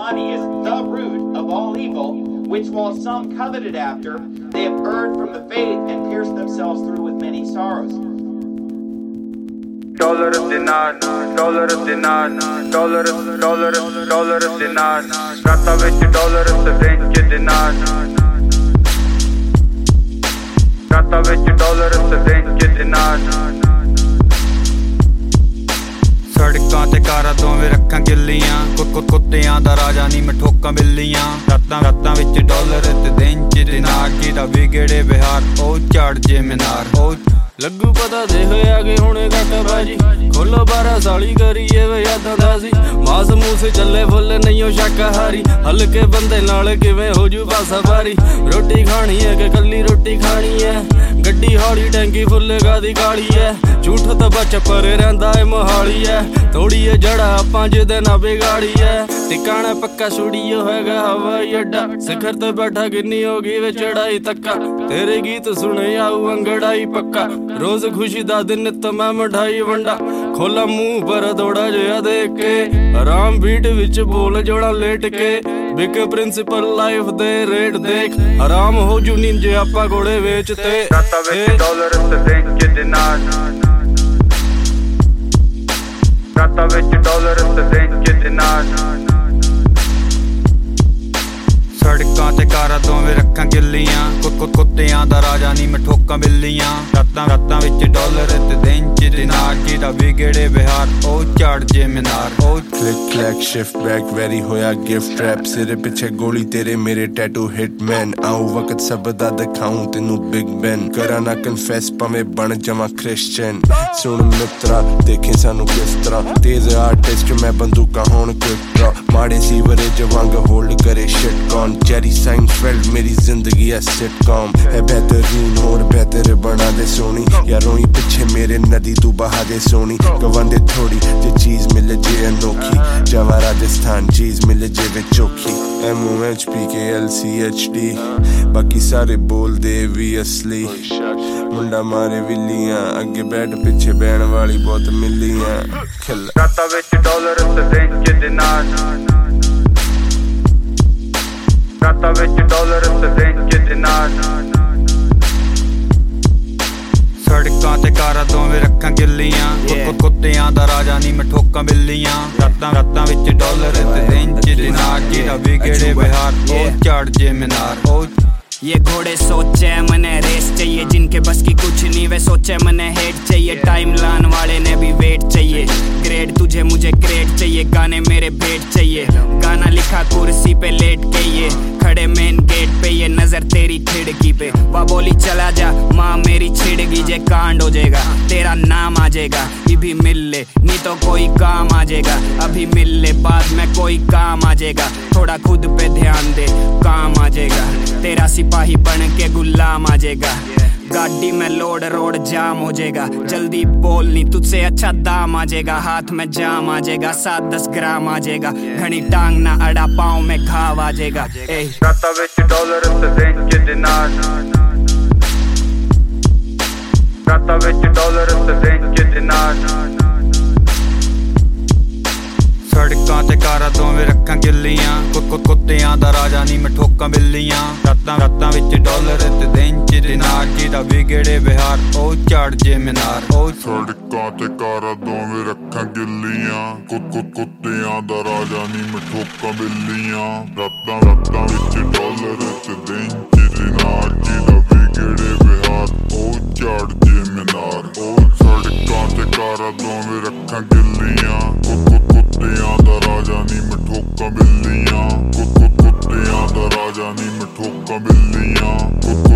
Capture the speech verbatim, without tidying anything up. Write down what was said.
money is the root of all evil, which while some coveted after, they have erred from the faith and pierced themselves through with many sorrows. Dollar dinar, dollar dinar, dollar, dollar, dollar dinar. Rata vich dollar syringe dinar. Rata vich dollar syringe dinar. ਸੜਕਾਂ ਤੇ ਕਾਰਾਂ ਦੋਵੇਂ ਰੱਖਾਂ ਗਿੱਲੀਆਂ ਕੁੱਤ ਕੁੱਤਿਆਂ ਦਾ ਰਾਜਾ ਨੀ ਮੈਂ ਠੋਕਾਂ ਬਿੱਲੀਆਂ ਰਾਤਾਂ ਰਾਤਾਂ ਵਿੱਚ ਡਾਲਰ ਤੇ ਦਿਨ ਚ ਦਿਨਾਰ ਜਿਹਦਾ ਵਿਗੜੇ ਵਿਹਾਰ ਉਹ ਝੜ ਜੇ ਮੀਨਾਰ ਉਹ ਲੱਗੂ ਪਤਾ ਦੇ ਹੋਇਆ ਕਿ ਹੁਣੇ ਘਾਟਾ ਬਾਜੀ ਖੋਲੋ ਬਾਰਾਂ ਸਾਲੀ ਕਰੀਏ ਵੇ ਯਾਦਾਂ ਦਾ ਸੀ ਮਾਸ ਮੂਸ ਚੱਲੇ ਫੁੱਲ ਨਹੀਂਓ ਸ਼ਾਕਾਹਾਰੀ ਹਲਕੇ ਬੰਦੇ ਨਾਲ ਕਿਵੇਂ ਹੋ ਜੂ ਪਾਸਾ ਭਾਰੀ ਰੋਟੀ ਖਾਣੀ ਹੈ ਕਿ ਕੱਲੀ ਰੋਟੀ ਖਾਣੀ ਹੈ ਗੱਡੀ ਹੌਲੀ ਟੈਂਕੀ ਫੁੱਲ ਗਾਦੀ ਕਾਲੀ ਐ ਝੂਠ ਤਾਂ ਬਚ ਪਰ ਰਹਿੰਦਾ ਏ ਮੋਹਾਲੀ ਐ ਥੋੜੀ ਏ ਜੜਾ ਪੰਜ ਦਿਨ ਬਿਗਾੜੀ ਐ ਟਿਕਾਣਾ ਪੱਕਾ ਸਟੂਡੀਓ ਹੈਗਾ ਹਵਾਈ ਅੱਡਾ ਸਿਖਰ ਤੇ ਬੈਠਾ ਕਿੰਨੀ ਹੋ ਗਈ ਵੇ ਚੜਾਈ ਤੱਕਾ ਤੇਰੇ ਗੀਤ ਸੁਣੇ ਆਊ ਅੰਗੜਾਈ ਪੱਕਾ ਰੋਜ਼ ਖੁਸ਼ੀ ਦਾ ਦਿਨ ਤਾਂ ਮੈਂ ਮਠਾਈ ਵੰਡਾ ਖੋਲਾ ਮੂੰਹ ਪਰ ਥੋੜਾ ਜਿਹਾ ਦੇਖ ਕੇ ਆਰਾਮ ਬੀਟ ਵਿੱਚ ਬੋਲ ਜੋੜਾ ਲੇਟ ਕੇ ਬਿਕ ਪ੍ਰਿੰਸੀਪਲ ਲਾਈਫ ਦੇ ਰੇਟ ਦੇਖ ਆਰਾਮ ਹੋ ਜੂ ਨਿੰਜੇ ਆਪਾਂ ਘੋੜੇ ਵੇਚ ਤੇ ਰਾਤਾਂ ਵਿੱਚ ਡਾਲਰ ਸਿਰਿੰਜ ਦਿਨਾਰ ਰਾਤਾਂ ਵਿੱਚ ਡਾਲਰ ਸਿਰਿੰਜ ਦਿਨਾਰ ਸੜਕਾਂ ਤੇ ਕਾਰਾਂ ਦੋਵੇਂ ਰੱਖਾਂ ਗਿੱਲੀਆਂ ਕੁੱਤ ਕੁੱਤਿਆਂ ਦਾ ਰਾਜਾ ਨੀ ਮੈਂ ਠੋਕਾਂ ਬਿੱਲੀਆਂ ਰਾਤਾਂ ਰਾਤਾਂ ਵਿੱਚ ਡਾਲਰ ਤੇ ਦਿਨ ਚ ਦਿਨਾਰ ਜਿਹਦਾ ਵਿਗੜੇ ਵਿਹਾਰ ਉਹ ਝੜ ਜੇ ਮੀਨਾਰ ਉਹ ਕਲਿਕ ਕਲੈਕ ਸ਼ਿਫਟ ਬੈਕ ਵੈਰੀ ਹੋਇਆ ਗਿਫਟ ਰੈਪ ਸਿਰੇ ਪਿੱਛੇ ਗੋਲੀ ਤੇਰੇ ਮੇਰੇ ਟੈਟੂ ਹਿਟਮੈਨ ਆਉ ਵਕਤ ਸਭ ਦਾ ਦਿਖਾਉਂ ਤੈਨੂੰ ਬਿਗ ਬੈਨ ਕਰਾਂ ਨਾ ਕਨਫੈਸ ਭਾਵੇਂ ਬਣ ਜਾਵਾਂ ਕ੍ਰਿਸਚਨ ਸੁਣ ਮਿੱਤਰਾ ਦੇਖੇ ਸਾਨੂੰ ਕਿਸ ਤਰ੍ਹਾਂ ਤੇਜ਼ ਆਰਟਿਸਟ ਮੈਂ ਬੰਦੂਕਾਂ ਹੋਣ ਕਿਟਰਾ ਮਾੜੇ ਸੀਵਰੇਜ ਵਾਂਗ ਹੋਲਡ ਕਰੇ ਸ਼ਿਟ ਕੌਨ ਜੈਰੀ ਸਾਈਨਫੈਲਡ ਮੇਰੀ ਜ਼ਿੰਦਗੀ ਹੈ ਸਿਟਕॉम ਹੈ ਬਿਹਤਰੀਨ ਹੋਰ ਬਿਹਤਰ ਬਣਾ ਦੇ ਸੋਹਣੀ ਯਾਰੋਂ ਹੀ ਪਿੱਛੇ ਮੇਰੇ ਨਦੀ ਤੂੰ ਬਹਾ ਦੇ ਸੋਹਣੀ ਗਵਾਂਦੇ ਥੋੜੀ ਜੇ ਚੀਜ਼ ਮਿਲੇ ਜੇ ਅਨੋਖੀ ਜਾਵਾ ਰਾਜਸਥਾਨ ਚੀਜ਼ ਮਿਲੇ ਜੇ ਵੇ ਚੋਖੀ M O H P K L C H D ਬਾਕੀ ਸਾਰੇ ਬੋਲਦੇ ਵੀ ਅਸਲੀ ਮੁੰਡਾ ਮਾਰੇ ਵਿਲੀਆਂ ਅੱਗੇ ਬੈਠ ਪਿੱਛੇ ਬਹਿਣ ਵਾਲੀ ਬਹੁਤ ਮਿਲੀਆਂ ਖਿਲ ਰਾਤਾਂ ਵਿੱਚ ਡਾਲਰ ਸਿਰਿੰਜ ਦਿਨਾਰ ਰਾਤਾਂ ਵਿੱਚ ਡਾਲਰ ਸਿਰਿੰਜ ਦਿਨਾਰ ਸੜਕਾਂ ਤੇ ਕਾਰਾਂ ਦੋਵੇਂ ਰੱਖਾਂ ਗਿੱਲੀਆਂ ਕੁੱਤ ਕੁੱਤਿਆਂ ਦਾ ਰਾਜਾ ਨੀ ਮੈਂ ਠੋਕਾਂ ਬਿੱਲੀਆਂ ਰਾਤਾਂ ਰਾਤਾਂ ਵਿੱਚ ਡਾਲਰ ਤੇ ਦਿਨ ਚ ਦਿਨਾਰ ਜਿਹਦਾ ਵਿਗੜੇ ਵਿਹਾਰ ਉਹ ਝੜ ਜੇ ਮੀਨਾਰ ਉਹ ये घोड़े सोचे मने रेस चाहिए जिनके बस की कुछ नहीं वे सोचे मने हेट चाहिए टाइम लान वाले ने भी वेट चाहिए ग्रेड तुझे मुझे क्रेड चाहिए गाने मेरे भेंट चाहिए गाना लिखा कुर्सी पे लेट के ये खड़े मेन गेट पे ये नजर तेरी खिड़की पे वाह बोली चला जा माँ मेरी छिड़गी जे कांड हो जाएगा तेरा नाम आ जाएगा ये भी मिल ले नहीं तो कोई काम आ जाएगा अभी मिल ले बाद में कोई काम आ जाएगा थोड़ा खुद पे ध्यान दे काम आ जाएगा तेरा सिपाही बन के गुलाम आ जाएगा गाड़ी में लोड रोड जाम हो जाएगा जल्दी बोल नहीं तुझसे अच्छा दाम आ जाएगा हाथ में जाम आ जाएगा सात दस ग्राम आ जाएगा घनी टांग ना अड़ा पाँव में घाव आ जाएगा रातां विच डॉलर सिरिंज दिनार रातां विच डॉलर सिरिंज दिनार ਸੜਕਾਂ ਤੇ ਕਾਰਾਂ ਦੋਵੇਂ ਰੱਖਾਂ ਗਿੱਲੀਆਂ ਕੁੱਤ ਕੁੱਤਿਆਂ ਦਾ ਰਾਜਾ ਨੀ ਮੈਂ ਠੋਕਾਂ ਬਿੱਲੀਆਂ ਰਾਤਾਂ ਰਾਤਾਂ ਵਿੱਚ ਡਾਲਰ ਤੇ ਦਿਨ ਚ ਦਿਨਾਰ ਜਿਹਦਾ ਵਿਗੜੇ ਵਿਹਾਰ ਉਹ ਝੜ ਜੇ ਮੀਨਾਰ ਉਹ ਸੜਕਾਂ ਤੇ ਕਾਰਾਂ ਦੋਵੇਂ ਰੱਖਾਂ ਗਿੱਲੀਆਂ ਕੁੱਤ ਕੁੱਤਿਆਂ ਦਾ ਰਾਜਾ ਨੀ ਮੈਂ ਠੋਕਾਂ ਬਿੱਲੀਆਂ ਰਾਤਾਂ ਰਾਤਾਂ ਵਿੱਚ ਡਾਲਰ ਤੇ ਦਿਨ ਚ ਦਿਨਾਰ ਜਿਹਦਾ ਵਿਗੜੇ ਵਿਹਾਰ ਉਹ ਝੜ ਜੇ ਮੀਨਾਰ ਉਹ ਸੜਕਾਂ ਤੇ ਕਾਰਾਂ ਦੋਵੇਂ ਰੱਖਾਂ ਗਿੱਲੀਆਂ ਕੁੱਤ ਕੁੱਤਿਆਂ ਦਾ ਰਾਜਾ ਨੀ ਮੈਂ ਠੋਕਾਂ ਬਿੱਲੀਆਂ ਕੁੱਤ ਕੁੱਤਿਆਂ ਦਾ ਰਾਜਾ ਨੀ ਮੈਂ ਠੋਕਾਂ ਬਿੱਲੀਆਂ